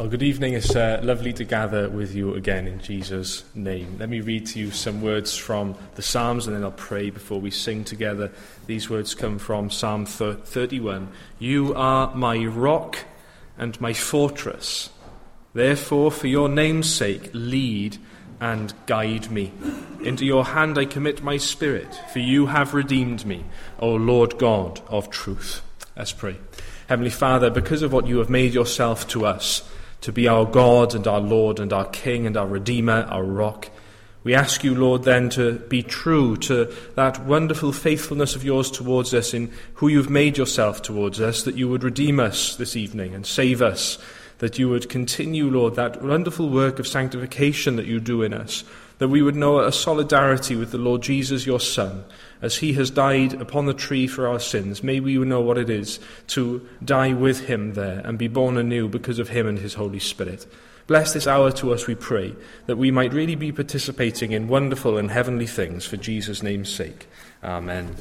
Well, good evening. It's lovely to gather with you again in Jesus' name. Let me read to you some words from the Psalms and then I'll pray before we sing together. These words come from Psalm 31. You are my rock and my fortress. Therefore, for your name's sake, lead and guide me. Into your hand I commit my spirit, for you have redeemed me, O Lord God of truth. Let's pray. Heavenly Father, because of what you have made yourself to us, to be our God and our Lord and our King and our Redeemer, our rock, we ask you, Lord, then to be true to that wonderful faithfulness of yours towards us in who you've made yourself towards us, that you would redeem us this evening and save us, that you would continue, Lord, that wonderful work of sanctification that you do in us, that we would know a solidarity with the Lord Jesus, your Son, as he has died upon the tree for our sins. May we know what it is to die with him there and be born anew because of him and his Holy Spirit. Bless this hour to us, we pray, that we might really be participating in wonderful and heavenly things for Jesus' name's sake. Amen.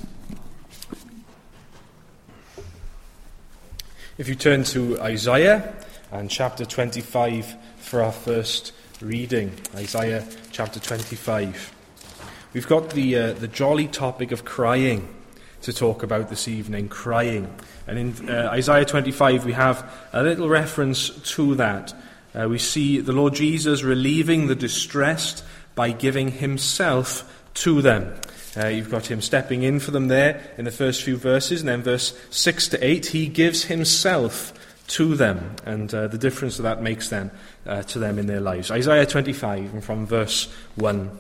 If you turn to Isaiah and chapter 25 for our first reading, Isaiah chapter 25. We've got the jolly topic of crying to talk about this evening, crying. And in Isaiah 25 we have a little reference to that. We see the Lord Jesus relieving the distressed by giving himself to them. You've got him stepping in for them there in the first few verses, and then verse 6 to 8, he gives himself to them, and the difference that makes then to them in their lives. Isaiah 25, and from verse 1.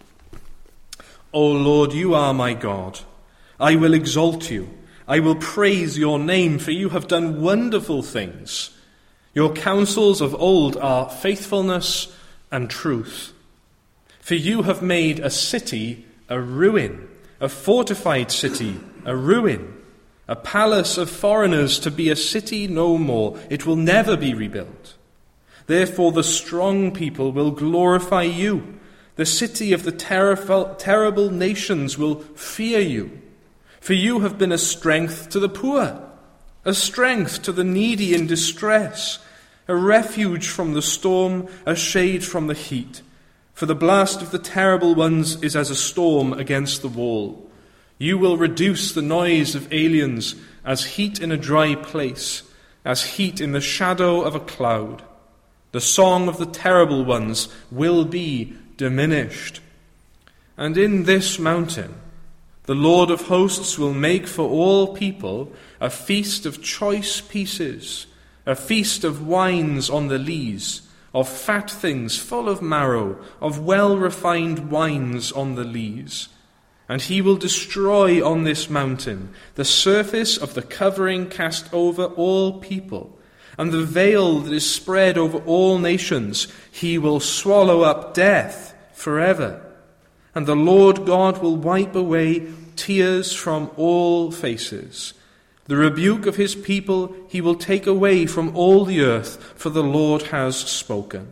O Lord, you are my God. I will exalt you. I will praise your name, for you have done wonderful things. Your counsels of old are faithfulness and truth. For you have made a city a ruin, a fortified city a ruin, a palace of foreigners to be a city no more. It will never be rebuilt. Therefore the strong people will glorify you. The city of the terrible nations will fear you. For you have been a strength to the poor, a strength to the needy in distress, a refuge from the storm, a shade from the heat. For the blast of the terrible ones is as a storm against the wall. You will reduce the noise of aliens as heat in a dry place, as heat in the shadow of a cloud. The song of the terrible ones will be diminished. And in this mountain, the Lord of hosts will make for all people a feast of choice pieces, a feast of wines on the lees, of fat things full of marrow, of well-refined wines on the lees. And he will destroy on this mountain the surface of the covering cast over all people, and the veil that is spread over all nations. He will swallow up death forever. And the Lord God will wipe away tears from all faces. The rebuke of his people he will take away from all the earth, for the Lord has spoken.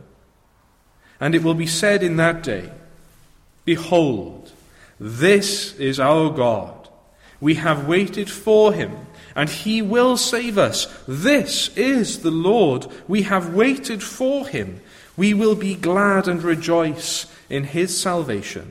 And it will be said in that day, Behold, this is our God. We have waited for him, and he will save us. This is the Lord. We have waited for him. We will be glad and rejoice in his salvation.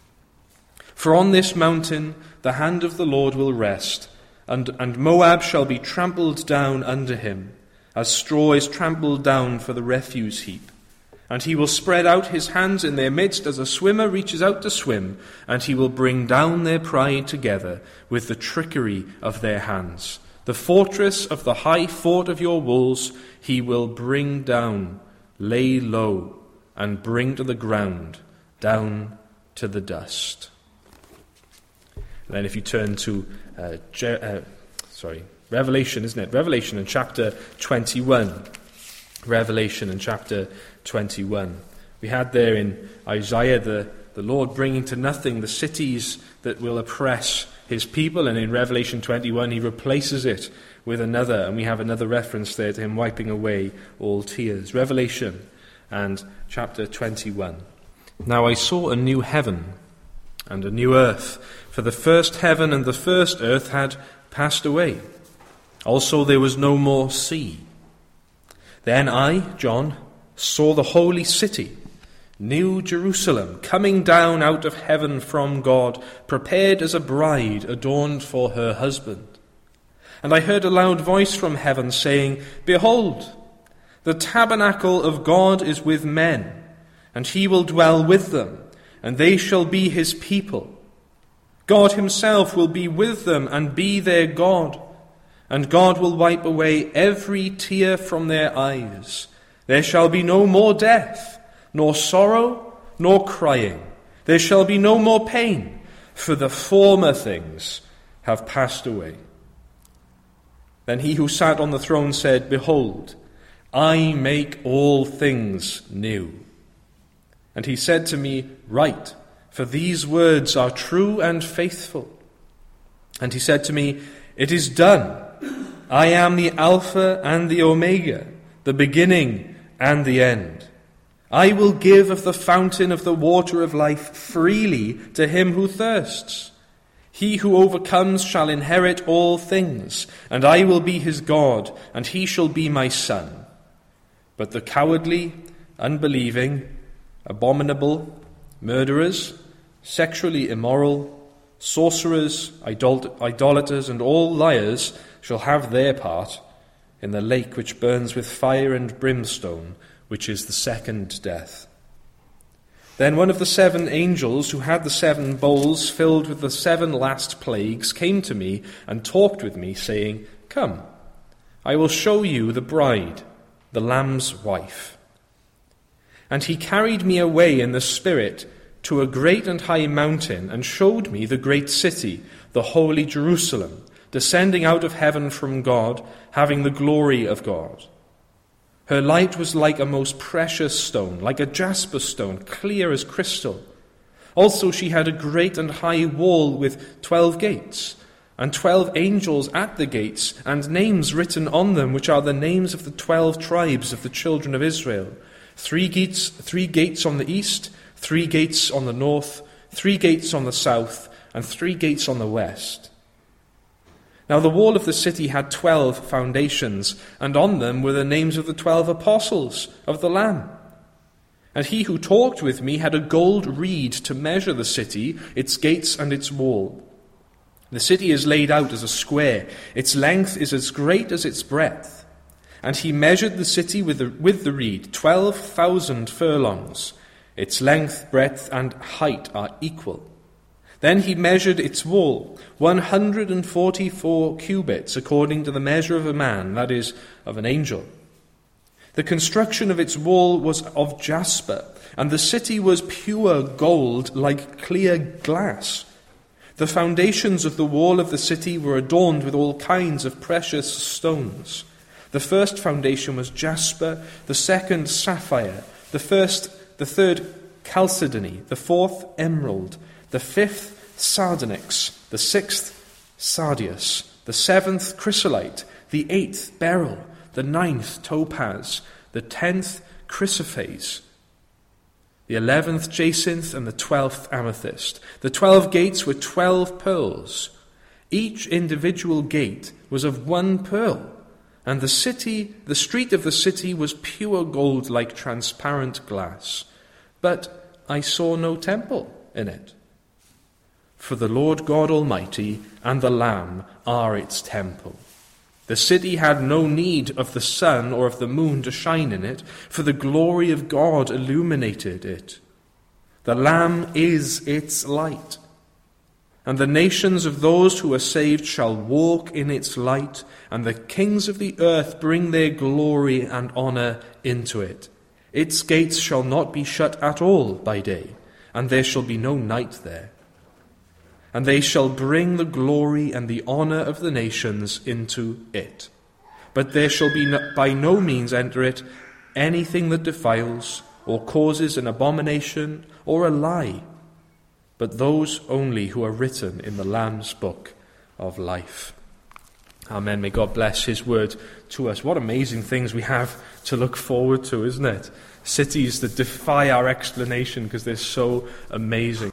For on this mountain the hand of the Lord will rest, and Moab shall be trampled down under him, as straw is trampled down for the refuse heap. And he will spread out his hands in their midst as a swimmer reaches out to swim, and he will bring down their pride together with the trickery of their hands. The fortress of the high fort of your walls he will bring down, lay low, and bring to the ground, down to the dust. And then if you turn to Revelation, isn't it? Revelation in chapter 21. Revelation in chapter 21. We had there in Isaiah the Lord bringing to nothing the cities that will oppress his people, and in Revelation 21 he replaces it with another, and we have another reference there to him wiping away all tears. Revelation and chapter 21. Now I saw a new heaven and a new earth, for the first heaven and the first earth had passed away. Also there was no more sea. Then I, John, saw the holy city, New Jerusalem, coming down out of heaven from God, prepared as a bride adorned for her husband. And I heard a loud voice from heaven saying, Behold, the tabernacle of God is with men, and he will dwell with them, and they shall be his people. God himself will be with them and be their God, and God will wipe away every tear from their eyes. There shall be no more death, nor sorrow, nor crying. There shall be no more pain, for the former things have passed away. Then he who sat on the throne said, Behold, I make all things new. And he said to me, Write, for these words are true and faithful. And he said to me, It is done. I am the Alpha and the Omega, the beginning and the end. I will give of the fountain of the water of life freely to him who thirsts. He who overcomes shall inherit all things, and I will be his God, and he shall be my son. But the cowardly, unbelieving, abominable, murderers, sexually immoral, sorcerers, idolaters, and all liars shall have their part in the lake which burns with fire and brimstone, which is the second death. Then one of the 7 angels who had the 7 bowls filled with the 7 last plagues came to me and talked with me, saying, Come, I will show you the bride, the Lamb's wife. And he carried me away in the Spirit to a great and high mountain, and showed me the great city, the holy Jerusalem, descending out of heaven from God, having the glory of God. Her light was like a most precious stone, like a jasper stone, clear as crystal. Also she had a great and high wall with 12 gates, and 12 angels at the gates, and names written on them, which are the names of the 12 tribes of the children of Israel. 3 gates on the east, 3 gates on the north, 3 gates on the south, and 3 gates on the west. Now the wall of the city had 12 foundations, and on them were the names of the 12 apostles of the Lamb. And he who talked with me had a gold reed to measure the city, its gates and its wall. The city is laid out as a square. Its length is as great as its breadth. And he measured the city with the reed, 12,000 furlongs. Its length, breadth, and height are equal. Then he measured its wall, 144 cubits, according to the measure of a man, that is, of an angel. The construction of its wall was of jasper, and the city was pure gold, like clear glass. The foundations of the wall of the city were adorned with all kinds of precious stones. The first foundation was jasper, the second sapphire, the third chalcedony, the fourth emerald, the 5th sardonyx, the 6th sardius, the 7th chrysolite, the 8th beryl, the 9th topaz, the 10th chrysoprase, the 11th jacinth, and the 12th amethyst. The 12 gates were 12 pearls. Each individual gate was of 1 pearl, and the street of the city was pure gold like transparent glass. But I saw no temple in it. For the Lord God Almighty and the Lamb are its temple. The city had no need of the sun or of the moon to shine in it, for the glory of God illuminated it. The Lamb is its light. And the nations of those who are saved shall walk in its light, and the kings of the earth bring their glory and honor into it. Its gates shall not be shut at all by day, and there shall be no night there. And they shall bring the glory and the honor of the nations into it. But there shall be by no means enter it anything that defiles, or causes an abomination, or a lie, but those only who are written in the Lamb's book of life. Amen. May God bless his word to us. What amazing things we have to look forward to, isn't it? Cities that defy our explanation because they're so amazing.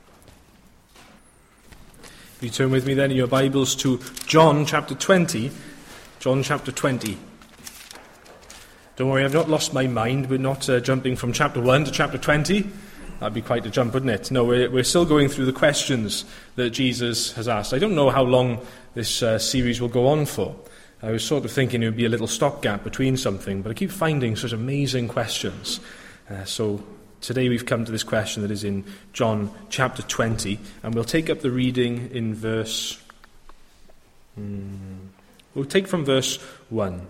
If you turn with me then in your Bibles to John chapter 20. John chapter 20. Don't worry, I've not lost my mind. We're not jumping from chapter 1 to chapter 20. That'd be quite a jump, wouldn't it? No, we're still going through the questions that Jesus has asked. I don't know how long this series will go on for. I was sort of thinking it would be a little stopgap between something, but I keep finding such amazing questions. So today we've come to this question that is in John chapter 20, and we'll take up the reading in verse... We'll take from verse 1.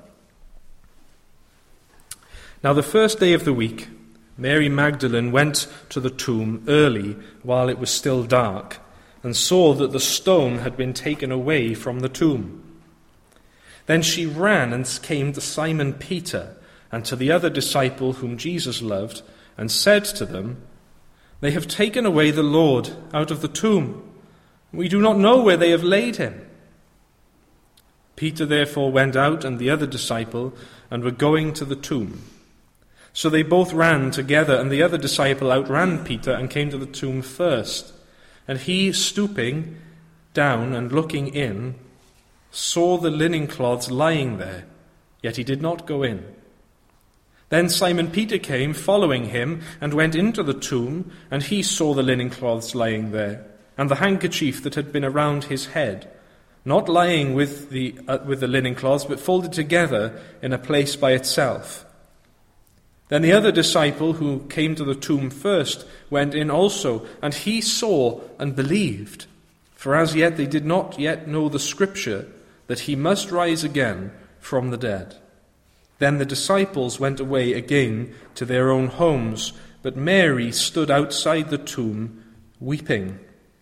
Now the first day of the week, Mary Magdalene went to the tomb early while it was still dark, and saw that the stone had been taken away from the tomb. Then she ran and came to Simon Peter and to the other disciple whom Jesus loved, and said to them, "They have taken away the Lord out of the tomb. We do not know where they have laid him." Peter therefore went out and the other disciple, and were going to the tomb. So they both ran together, and the other disciple outran Peter and came to the tomb first. And he, stooping down and looking in, saw the linen cloths lying there, yet he did not go in. Then Simon Peter came, following him, and went into the tomb, and he saw the linen cloths lying there, and the handkerchief that had been around his head, not lying with the linen cloths, but folded together in a place by itself. Then the other disciple who came to the tomb first went in also, and he saw and believed, for as yet they did not yet know the scripture, that he must rise again from the dead. Then the disciples went away again to their own homes, but Mary stood outside the tomb, weeping.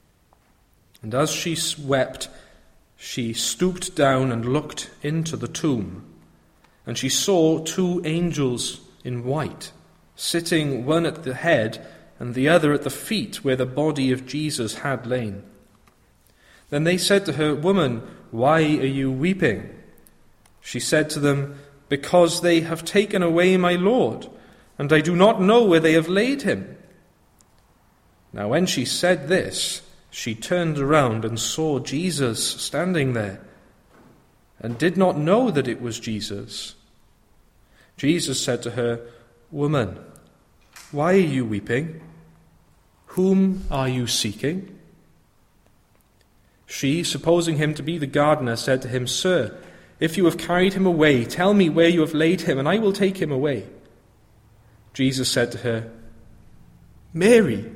And as she wept, she stooped down and looked into the tomb, and she saw two angels in white, sitting one at the head and the other at the feet where the body of Jesus had lain. Then they said to her, "Woman, why are you weeping?" She said to them, "Because they have taken away my Lord, and I do not know where they have laid him." Now when she said this, she turned around and saw Jesus standing there, and did not know that it was Jesus. Jesus said to her, "Woman, why are you weeping? Whom are you seeking?" She, supposing him to be the gardener, said to him, "Sir, if you have carried him away, tell me where you have laid him, and I will take him away." Jesus said to her, "Mary."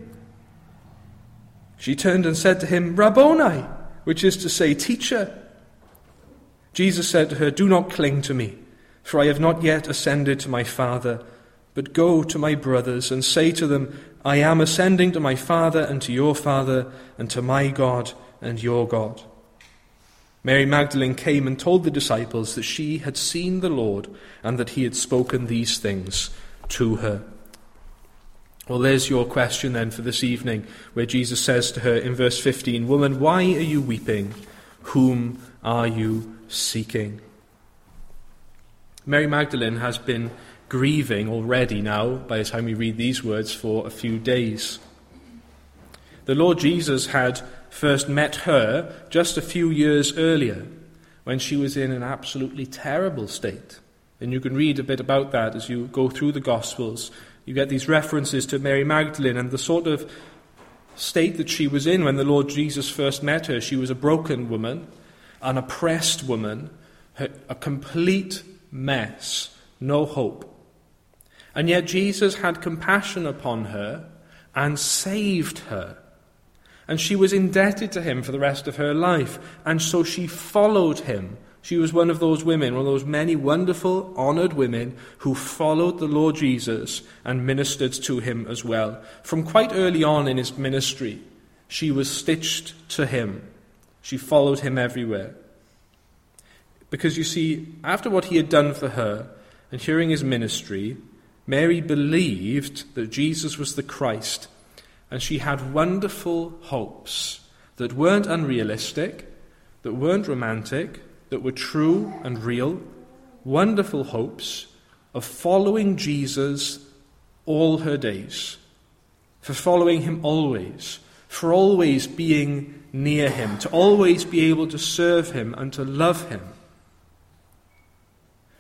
She turned and said to him, "Rabboni," which is to say, "Teacher." Jesus said to her, "Do not cling to me, for I have not yet ascended to my Father, but go to my brothers and say to them, I am ascending to my Father and to your Father, and to my God and your God." Mary Magdalene came and told the disciples that she had seen the Lord, and that he had spoken these things to her. Well, there's your question then for this evening, where Jesus says to her in verse 15, "Woman, why are you weeping? Whom are you seeking?" Mary Magdalene has been grieving already now, by the time we read these words, for a few days. The Lord Jesus had first met her just a few years earlier, when she was in an absolutely terrible state. And you can read a bit about that as you go through the Gospels. You get these references to Mary Magdalene and the sort of state that she was in when the Lord Jesus first met her. She was a broken woman, an oppressed woman, a complete mess, no hope. And yet Jesus had compassion upon her and saved her. And she was indebted to him for the rest of her life. And so she followed him. She was one of those women, one of those many wonderful, honored women who followed the Lord Jesus and ministered to him as well. From quite early on in his ministry, she was stitched to him. She followed him everywhere. Because you see, after what he had done for her, and hearing his ministry, Mary believed that Jesus was the Christ, and she had wonderful hopes that weren't unrealistic, that weren't romantic, that were true and real, wonderful hopes of following Jesus all her days, for following him always, for always being near him, to always be able to serve him and to love him.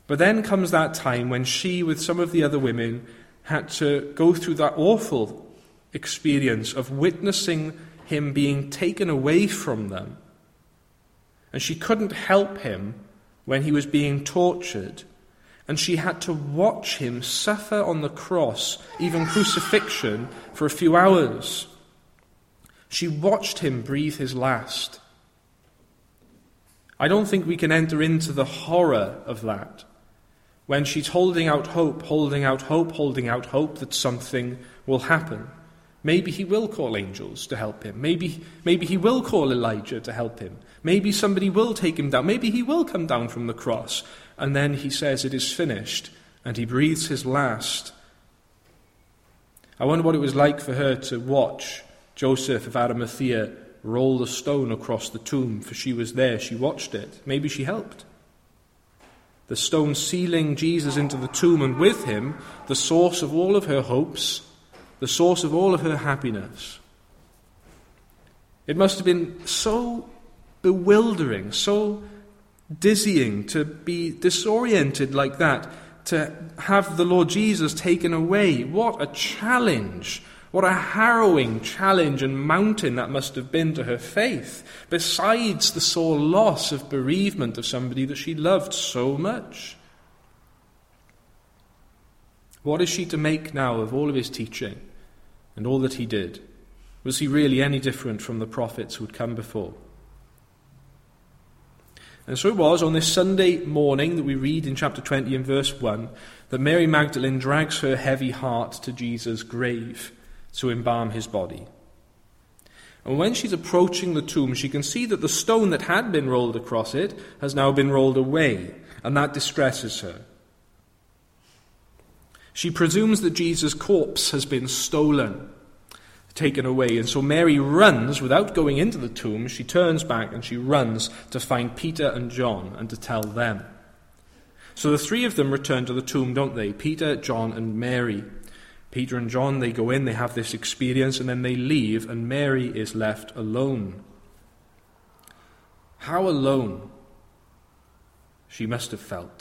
But then comes that time when she, with some of the other women, had to go through that awful experience of witnessing him being taken away from them. And she couldn't help him when he was being tortured. And she had to watch him suffer on the cross, even crucifixion, for a few hours. She watched him breathe his last. I don't think we can enter into the horror of that. When she's holding out hope, holding out hope, holding out hope that something will happen. Maybe he will call angels to help him. Maybe he will call Elijah to help him. Maybe somebody will take him down. Maybe he will come down from the cross. And then he says it is finished, and he breathes his last. I wonder what it was like for her to watch Joseph of Arimathea roll the stone across the tomb, for she was there, she watched it. Maybe she helped. The stone sealing Jesus into the tomb, and with him, the source of all of her hopes, the source of all of her happiness. It must have been so bewildering, so dizzying to be disoriented like that, to have the Lord Jesus taken away. What a challenge! What a harrowing challenge and mountain that must have been to her faith, besides the sore loss of bereavement of somebody that she loved so much. What is she to make now of all of his teaching and all that he did? Was he really any different from the prophets who had come before? And so it was on this Sunday morning that we read in chapter 20 and verse 1 that Mary Magdalene drags her heavy heart to Jesus' grave to embalm his body. And when she's approaching the tomb, she can see that the stone that had been rolled across it has now been rolled away, and that distresses her. She presumes that Jesus' corpse has been stolen, taken away, and so Mary runs, without going into the tomb, she turns back and she runs to find Peter and John and to tell them. So the three of them return to the tomb, don't they? Peter, John, and Mary. Peter and John, they go in, they have this experience, and then they leave, and Mary is left alone. How alone she must have felt.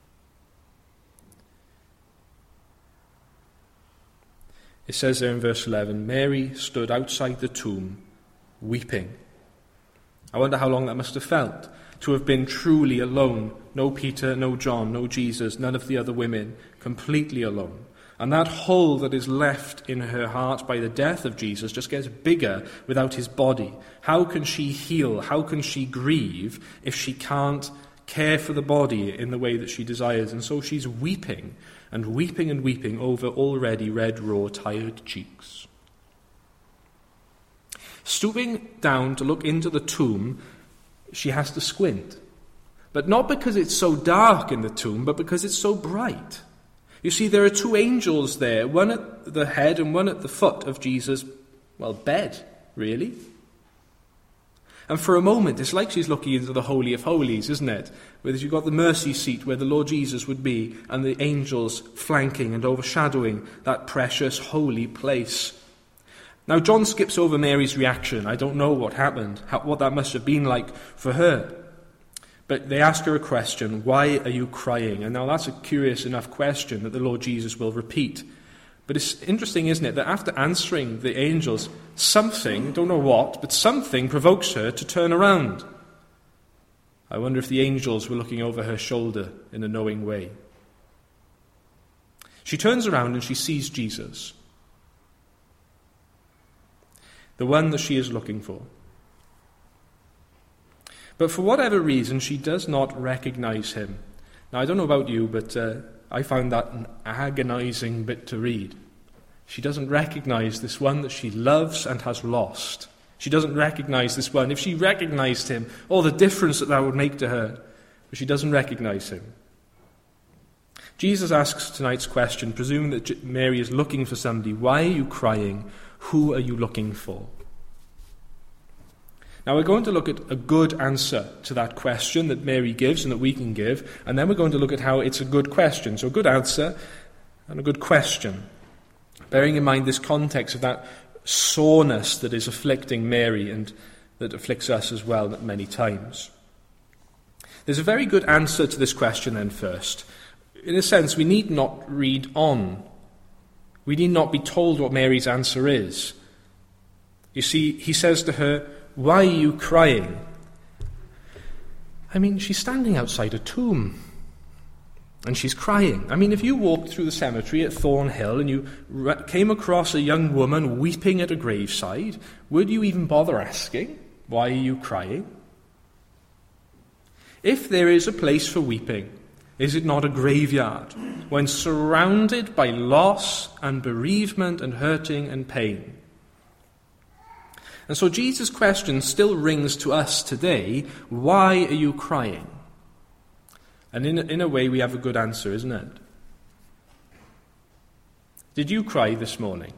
It says there in verse 11, Mary stood outside the tomb, weeping. I wonder how long that must have felt, to have been truly alone. No Peter, no John, no Jesus, none of the other women, completely alone. And that hole that is left in her heart by the death of Jesus just gets bigger without his body. How can she heal? How can she grieve if she can't care for the body in the way that she desires? And so she's weeping and weeping and weeping over already red, raw, tired cheeks. Stooping down to look into the tomb, she has to squint. But not because it's so dark in the tomb, but because it's so bright. You see, there are two angels there, one at the head and one at the foot of Jesus' bed, really. And for a moment, it's like she's looking into the Holy of Holies, isn't it? Where you've got the mercy seat where the Lord Jesus would be, and the angels flanking and overshadowing that precious holy place. Now, John skips over Mary's reaction. I don't know what happened, what that must have been like for her. But they ask her a question, why are you crying? And now that's a curious enough question that the Lord Jesus will repeat. But it's interesting, isn't it, that after answering the angels, something, don't know what, but something provokes her to turn around. I wonder if the angels were looking over her shoulder in a knowing way. She turns around and she sees Jesus, the one that she is looking for. But for whatever reason, she does not recognize him. Now, I don't know about you, but I found that an agonizing bit to read. She doesn't recognize this one that she loves and has lost. She doesn't recognize this one. If she recognized him, all the difference that would make to her. But she doesn't recognize him. Jesus asks tonight's question, presuming that Mary is looking for somebody. Why are you crying? Who are you looking for? Now we're going to look at a good answer to that question that Mary gives and that we can give, and then we're going to look at how it's a good question. So a good answer and a good question, bearing in mind this context of that soreness that is afflicting Mary and that afflicts us as well many times. There's a very good answer to this question then first. In a sense, we need not read on. We need not be told what Mary's answer is. You see, he says to her, "Why are you crying?" I mean, she's standing outside a tomb. And she's crying. I mean, if you walked through the cemetery at Thornhill and you came across a young woman weeping at a graveside, would you even bother asking, "Why are you crying?" If there is a place for weeping, is it not a graveyard, when surrounded by loss and bereavement and hurting and pain? And so Jesus' question still rings to us today, why are you crying? And in a way, we have a good answer, isn't it? Did you cry this morning?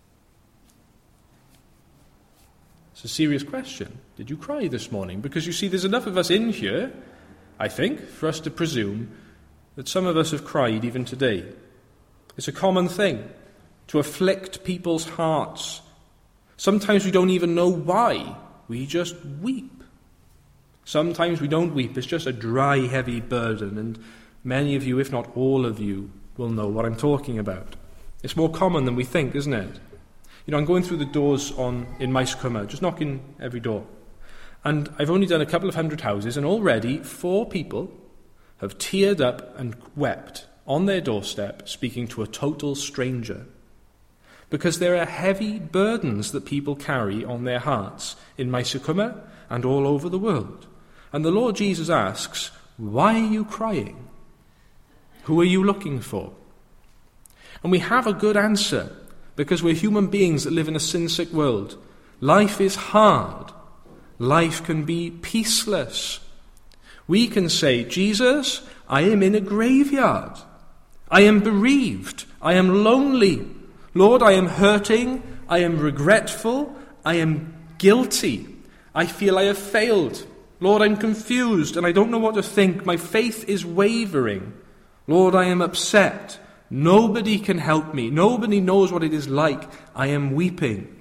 It's a serious question. Did you cry this morning? Because you see, there's enough of us in here, I think, for us to presume that some of us have cried even today. It's a common thing to afflict people's hearts. Sometimes we don't even know why. We just weep. Sometimes we don't weep, it's just a dry, heavy burden, and many of you, if not all of you, will know what I'm talking about. It's more common than we think, isn't it? You know, I'm going through the doors in Maescwmer, just knocking every door. And I've only done a couple of 100 houses, and already 4 people have teared up and wept on their doorstep, speaking to a total stranger. Because there are heavy burdens that people carry on their hearts in Maescwmer and all over the world. And the Lord Jesus asks, why are you crying? Who are you looking for? And we have a good answer, because we're human beings that live in a sin-sick world. Life is hard. Life can be peaceless. We can say, Jesus, I am in a graveyard. I am bereaved. I am lonely. Lord, I am hurting. I am regretful. I am guilty. I feel I have failed. Lord, I'm confused and I don't know what to think. My faith is wavering. Lord, I am upset. Nobody can help me. Nobody knows what it is like. I am weeping.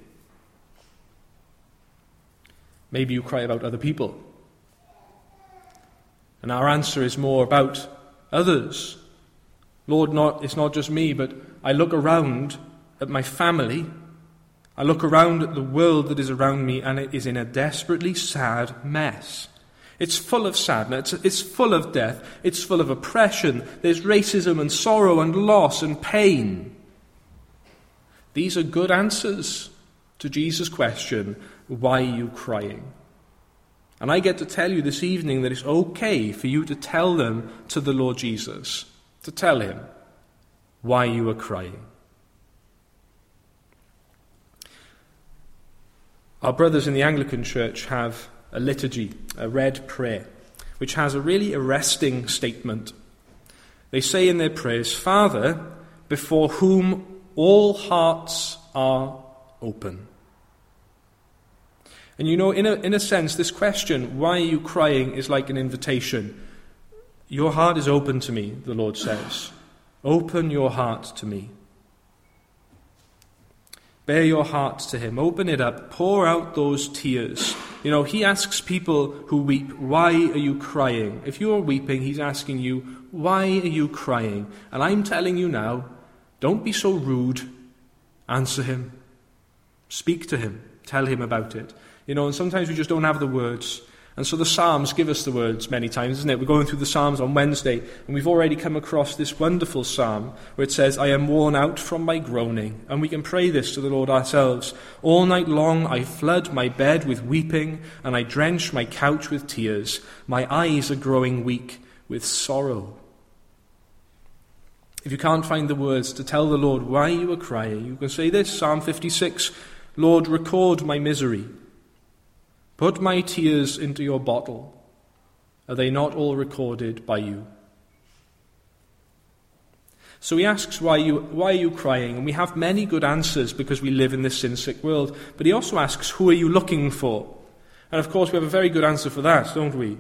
Maybe you cry about other people. And our answer is more about others. Lord, it's not just me, but I look around at my family. I look around at the world that is around me, and it is in a desperately sad mess. It's full of sadness, it's full of death, it's full of oppression, there's racism and sorrow and loss and pain. These are good answers to Jesus' question, why are you crying? And I get to tell you this evening that it's okay for you to tell them to the Lord Jesus, to tell him why you are crying. Our brothers in the Anglican Church have a liturgy, a red prayer, which has a really arresting statement. They say in their prayers, Father, before whom all hearts are open. And you know, in a sense, this question, why are you crying, is like an invitation. Your heart is open to me, the Lord says. Open your heart to me. Bare your heart to him. Open it up. Pour out those tears. You know, he asks people who weep, why are you crying? If you are weeping, he's asking you, why are you crying? And I'm telling you now, don't be so rude. Answer him. Speak to him. Tell him about it. You know, and sometimes we just don't have the words. And so the Psalms give us the words many times, isn't it? We're going through the Psalms on Wednesday, and we've already come across this wonderful psalm where it says, I am worn out from my groaning. And we can pray this to the Lord ourselves. All night long I flood my bed with weeping, and I drench my couch with tears. My eyes are growing weak with sorrow. If you can't find the words to tell the Lord why you are crying, you can say this, Psalm 56, Lord, record my misery. Put my tears into your bottle. Are they not all recorded by you? So he asks, why are you crying? And we have many good answers because we live in this sin-sick world. But he also asks, who are you looking for? And of course we have a very good answer for that, don't we?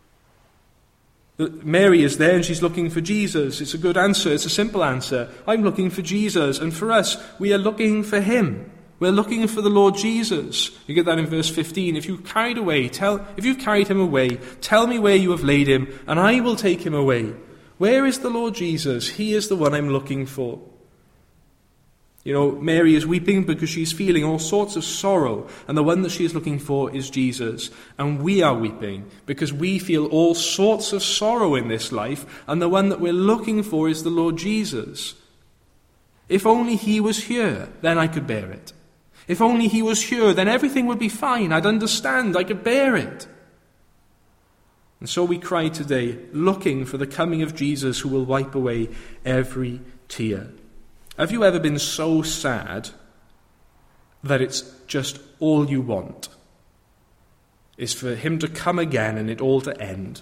Mary is there and she's looking for Jesus. It's a good answer. It's a simple answer. I'm looking for Jesus. And for us, we are looking for him. We're looking for the Lord Jesus. You get that in verse 15. If you've carried him away, tell me where you have laid him, and I will take him away. Where is the Lord Jesus? He is the one I'm looking for. You know, Mary is weeping because she's feeling all sorts of sorrow, and the one that she is looking for is Jesus. And we are weeping because we feel all sorts of sorrow in this life, and the one that we're looking for is the Lord Jesus. If only he was here, then I could bear it. If only he was here, then everything would be fine. I'd understand. I could bear it. And so we cry today, looking for the coming of Jesus who will wipe away every tear. Have you ever been so sad that it's just all you want is for him to come again and it all to end?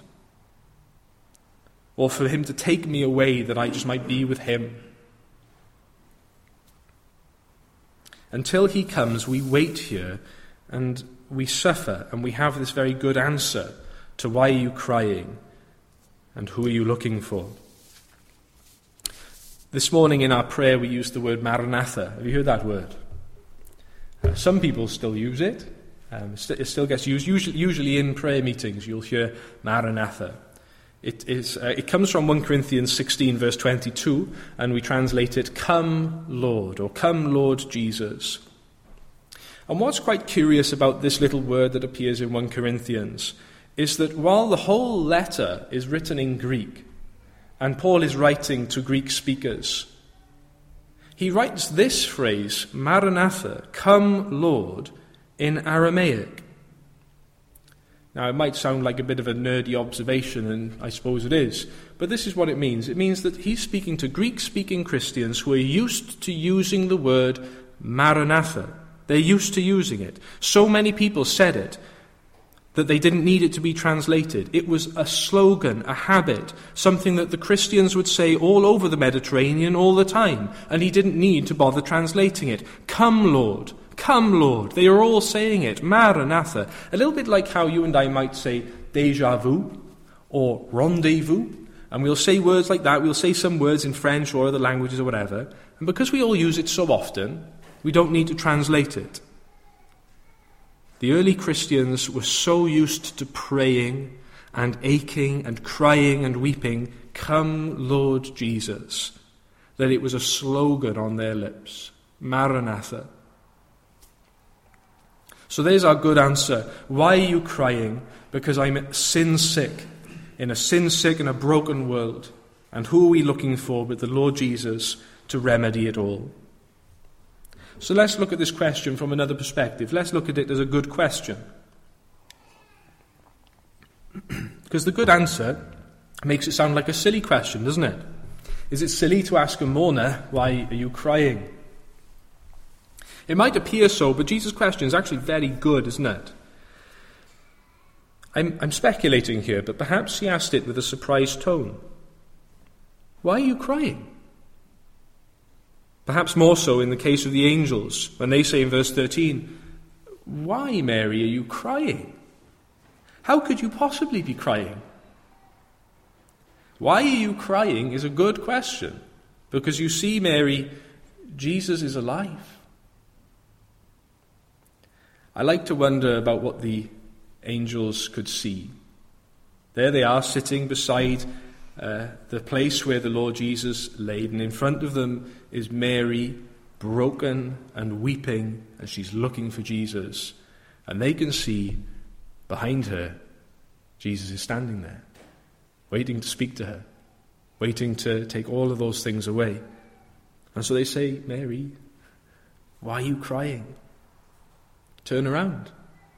Or for him to take me away that I just might be with him? Until he comes, we wait here and we suffer, and we have this very good answer to why are you crying and who are you looking for. This morning in our prayer we used the word Maranatha. Have you heard that word? Some people still use it. It still gets used. Usually in prayer meetings you'll hear Maranatha. It comes from 1 Corinthians 16 verse 22, and we translate it, "Come, Lord," or "Come, Lord Jesus." And what's quite curious about this little word that appears in 1 Corinthians is that while the whole letter is written in Greek, and Paul is writing to Greek speakers, he writes this phrase, Maranatha, "Come, Lord," in Aramaic. Now, it might sound like a bit of a nerdy observation, and I suppose it is, but this is what it means. It means that he's speaking to Greek-speaking Christians who are used to using the word Maranatha. They're used to using it. So many people said it that they didn't need it to be translated. It was a slogan, a habit, something that the Christians would say all over the Mediterranean all the time, and he didn't need to bother translating it. "Come, Lord. Come, Lord." They are all saying it, Maranatha. A little bit like how you and I might say déjà vu or rendezvous, and we'll say words like that. We'll say some words in French or other languages or whatever, and because we all use it so often, we don't need to translate it. The early Christians were so used to praying and aching and crying and weeping, "Come, Lord Jesus," that it was a slogan on their lips, Maranatha. So there's our good answer. Why are you crying? Because I'm sin-sick, in a sin-sick and a broken world. And who are we looking for but the Lord Jesus to remedy it all? So let's look at this question from another perspective. Let's look at it as a good question. Because the good answer makes it sound like a silly question, doesn't it? Is it silly to ask a mourner, "Why are you crying?" It might appear so, but Jesus' question is actually very good, isn't it? I'm speculating here, but perhaps he asked it with a surprised tone. Why are you crying? Perhaps more so in the case of the angels, when they say in verse 13, "Why, Mary, are you crying? How could you possibly be crying?" Why are you crying is a good question, because you see, Mary, Jesus is alive. I like to wonder about what the angels could see. There they are, sitting beside the place where the Lord Jesus laid, and in front of them is Mary, broken and weeping, and she's looking for Jesus. And they can see behind her, Jesus is standing there, waiting to speak to her, waiting to take all of those things away. And so they say, "Mary, why are you crying? Turn around."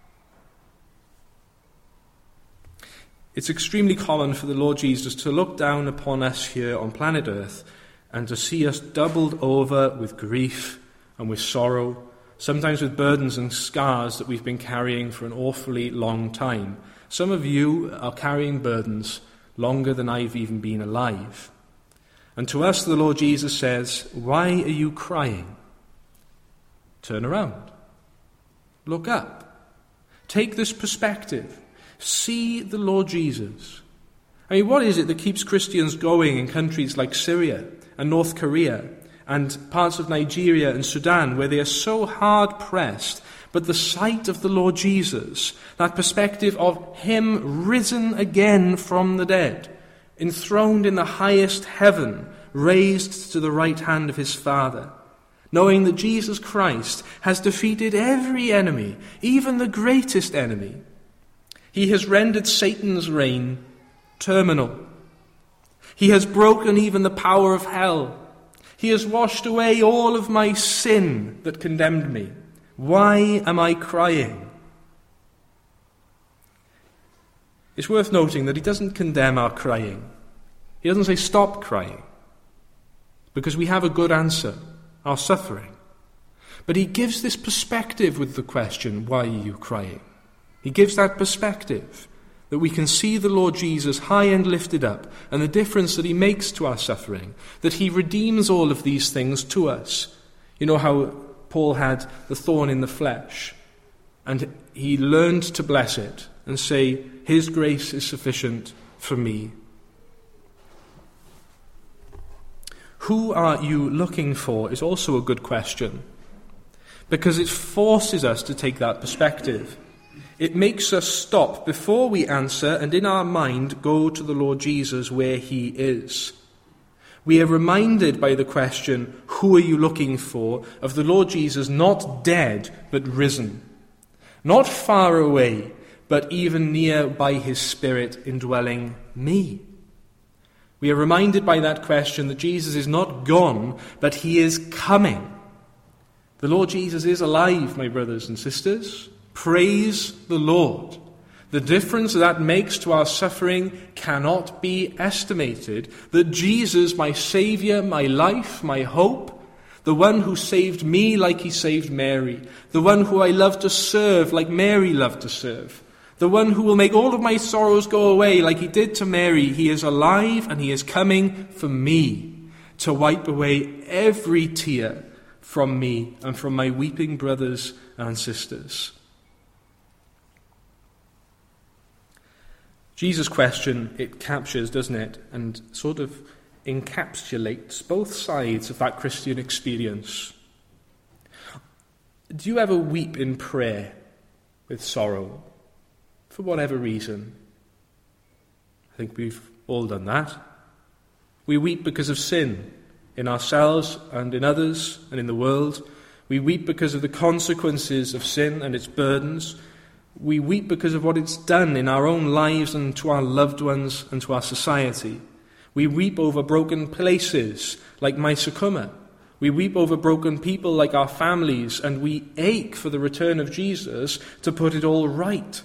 It's extremely common for the Lord Jesus to look down upon us here on planet Earth and to see us doubled over with grief and with sorrow, sometimes with burdens and scars that we've been carrying for an awfully long time. Some of you are carrying burdens longer than I've even been alive. And to us the Lord Jesus says, "Why are you crying? Turn around. Look up. Take this perspective. See the Lord Jesus." I mean, what is it that keeps Christians going in countries like Syria and North Korea and parts of Nigeria and Sudan, where they are so hard-pressed. But the sight of the Lord Jesus, that perspective of him risen again from the dead, enthroned in the highest heaven, raised to the right hand of his Father, knowing that Jesus Christ has defeated every enemy, even the greatest enemy. He has rendered Satan's reign terminal. He has broken even the power of hell. He has washed away all of my sin that condemned me. Why am I crying? It's worth noting that he doesn't condemn our crying. He doesn't say stop crying, because we have a good answer, our suffering. But he gives this perspective with the question, why are you crying? He gives that perspective that we can see the Lord Jesus high and lifted up, and the difference that he makes to our suffering, that he redeems all of these things to us. You know how Paul had the thorn in the flesh, and he learned to bless it and say, his grace is sufficient for me. Who are you looking for is also a good question, because it forces us to take that perspective. It makes us stop before we answer and in our mind go to the Lord Jesus where he is. We are reminded by the question, who are you looking for, of the Lord Jesus not dead but risen, not far away but even near by his Spirit indwelling me. We are reminded by that question that Jesus is not gone but he is coming. The Lord Jesus is alive, my brothers and sisters. Praise the Lord. The difference that makes to our suffering cannot be estimated. That Jesus, my Saviour, my life, my hope, the one who saved me like he saved Mary, the one who I love to serve like Mary loved to serve, the one who will make all of my sorrows go away like he did to Mary, he is alive and he is coming for me to wipe away every tear from me and from my weeping brothers and sisters. Jesus' question, it captures, doesn't it, and sort of encapsulates both sides of that Christian experience. Do you ever weep in prayer with sorrow, for whatever reason? I think we've all done that. We weep because of sin in ourselves and in others and in the world. We weep because of the consequences of sin and its burdens. We weep because of what it's done in our own lives and to our loved ones and to our society. We weep over broken places like Maisakuma. We weep over broken people like our families, and we ache for the return of Jesus to put it all right.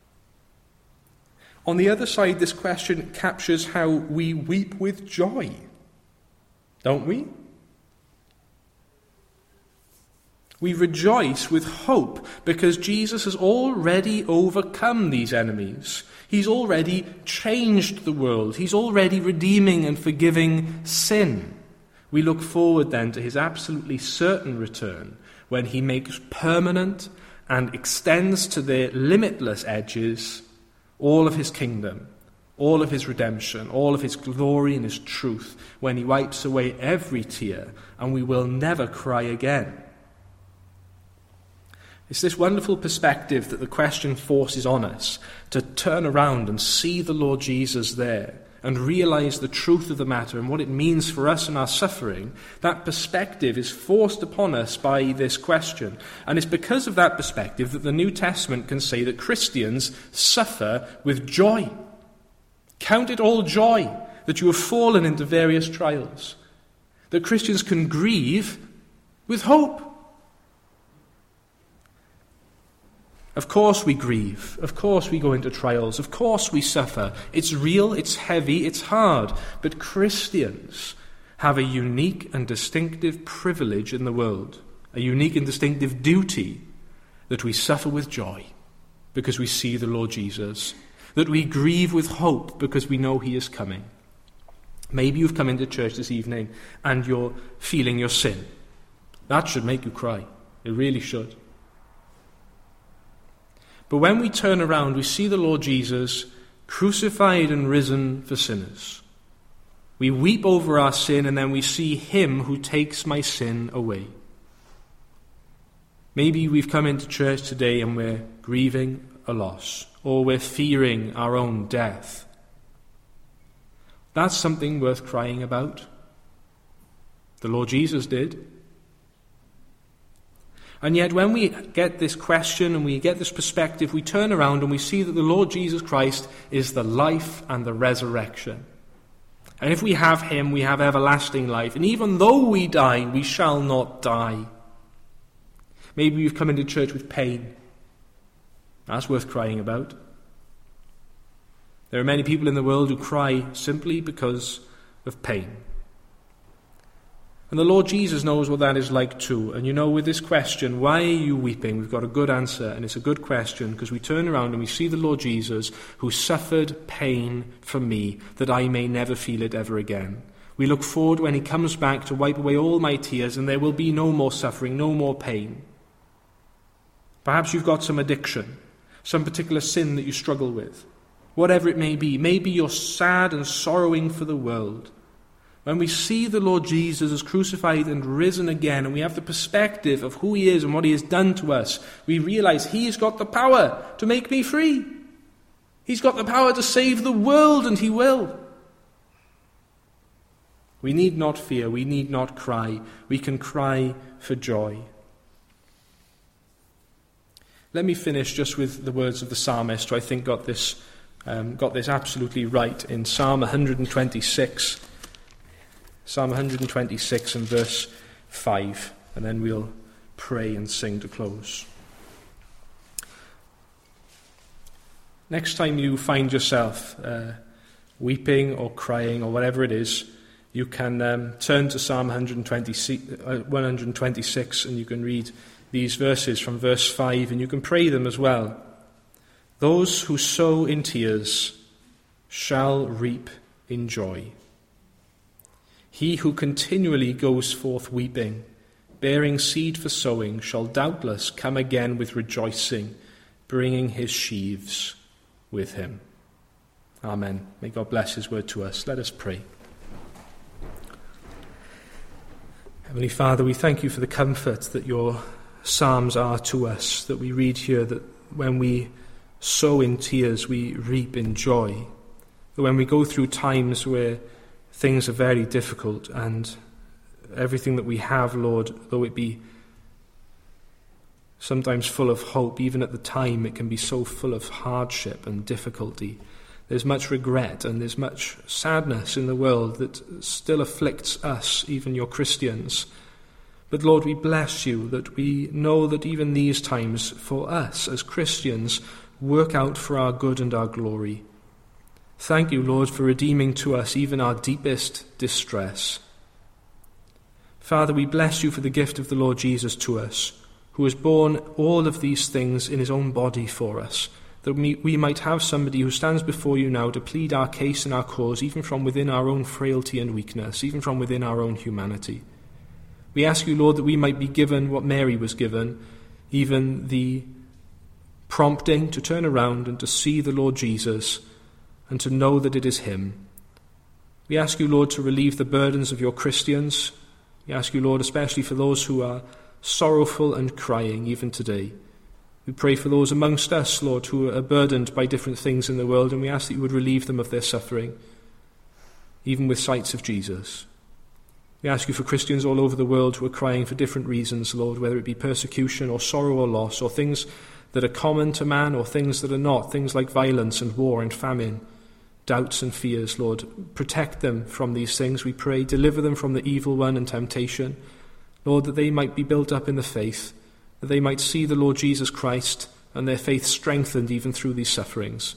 On the other side, this question captures how we weep with joy, don't we? We rejoice with hope because Jesus has already overcome these enemies. He's already changed the world. He's already redeeming and forgiving sin. We look forward then to his absolutely certain return when he makes permanent and extends to their limitless edges all of his kingdom, all of his redemption, all of his glory and his truth, when he wipes away every tear and we will never cry again. It's this wonderful perspective that the question forces on us, to turn around and see the Lord Jesus there and realize the truth of the matter and what it means for us in our suffering. That perspective is forced upon us by this question. And it's because of that perspective that the New Testament can say that Christians suffer with joy. Count it all joy that you have fallen into various trials. That Christians can grieve with hope. Of course we grieve. Of course we go into trials. Of course we suffer. It's real, it's heavy, it's hard. But Christians have a unique and distinctive privilege in the world, a unique and distinctive duty, that we suffer with joy because we see the Lord Jesus, that we grieve with hope because we know he is coming. Maybe you've come into church this evening and you're feeling your sin. That should make you cry. It really should. But when we turn around, we see the Lord Jesus crucified and risen for sinners. We weep over our sin, and then we see him who takes my sin away. Maybe we've come into church today and we're grieving a loss, or we're fearing our own death. That's something worth crying about. The Lord Jesus did. And yet when we get this question and we get this perspective, we turn around and we see that the Lord Jesus Christ is the life and the resurrection. And if we have him, we have everlasting life. And even though we die, we shall not die. Maybe you've come into church with pain. That's worth crying about. There are many people in the world who cry simply because of pain. And the Lord Jesus knows what that is like too. And with this question, why are you weeping? We've got a good answer, and it's a good question, because we turn around and we see the Lord Jesus who suffered pain for me, that I may never feel it ever again. We look forward when he comes back to wipe away all my tears, and there will be no more suffering, no more pain. Perhaps you've got some addiction, some particular sin that you struggle with. Whatever it may be, maybe you're sad and sorrowing for the world. When we see the Lord Jesus as crucified and risen again, and we have the perspective of who he is and what he has done to us, we realize he's got the power to make me free. He's got the power to save the world, and he will. We need not fear, we need not cry. We can cry for joy. Let me finish just with the words of the psalmist, who I think got this absolutely right in Psalm 126. Psalm 126 and verse 5, and then we'll pray and sing to close. Next time you find yourself weeping or crying or whatever it is, you can turn to Psalm 126 and you can read these verses from verse 5, and you can pray them as well. Those who sow in tears shall reap in joy. He who continually goes forth weeping, bearing seed for sowing, shall doubtless come again with rejoicing, bringing his sheaves with him. Amen. May God bless his word to us. Let us pray. Heavenly Father, we thank you for the comfort that your psalms are to us, that we read here that when we sow in tears, we reap in joy. That when we go through times where things are very difficult, and everything that we have, Lord, though it be sometimes full of hope, even at the time it can be so full of hardship and difficulty. There's much regret and there's much sadness in the world that still afflicts us, even your Christians. But Lord, we bless you that we know that even these times for us as Christians work out for our good and our glory. Thank you, Lord, for redeeming to us even our deepest distress. Father, we bless you for the gift of the Lord Jesus to us, who has borne all of these things in his own body for us, that we might have somebody who stands before you now to plead our case and our cause, even from within our own frailty and weakness, even from within our own humanity. We ask you, Lord, that we might be given what Mary was given, even the prompting to turn around and to see the Lord Jesus, and to know that it is him. We ask you, Lord, to relieve the burdens of your Christians. We ask you, Lord, especially for those who are sorrowful and crying even today. We pray for those amongst us, Lord, who are burdened by different things in the world, and we ask that you would relieve them of their suffering, even with sights of Jesus. We ask you for Christians all over the world who are crying for different reasons, Lord, whether it be persecution or sorrow or loss, or things that are common to man or things that are not, things like violence and war and famine, doubts and fears, Lord. Protect them from these things, we pray. Deliver them from the evil one and temptation. Lord, that they might be built up in the faith, that they might see the Lord Jesus Christ and their faith strengthened even through these sufferings.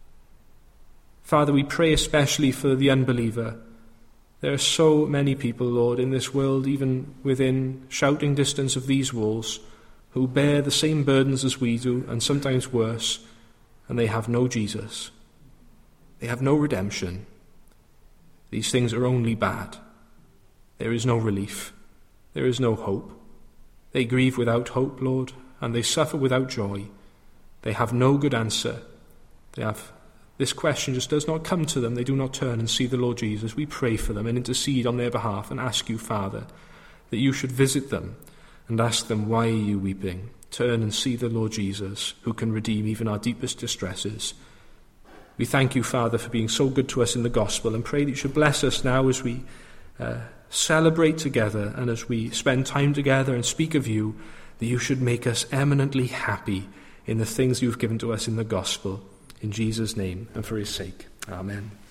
Father, we pray especially for the unbeliever. There are so many people, Lord, in this world, even within shouting distance of these walls, who bear the same burdens as we do, and sometimes worse, and they have no Jesus. They have no redemption. These things are only bad. There is no relief. There is no hope. They grieve without hope, Lord, and they suffer without joy. They have no good answer. They this question just does not come to them, they do not turn and see the Lord Jesus, we pray for them and intercede on their behalf and ask you, Father, that you should visit them and ask them, why are you weeping? Turn and see the Lord Jesus, who can redeem even our deepest distresses. We thank you, Father, for being so good to us in the gospel, and pray that you should bless us now as we celebrate together and as we spend time together and speak of you, that you should make us eminently happy in the things you've given to us in the gospel. In Jesus' name and for his sake. Amen.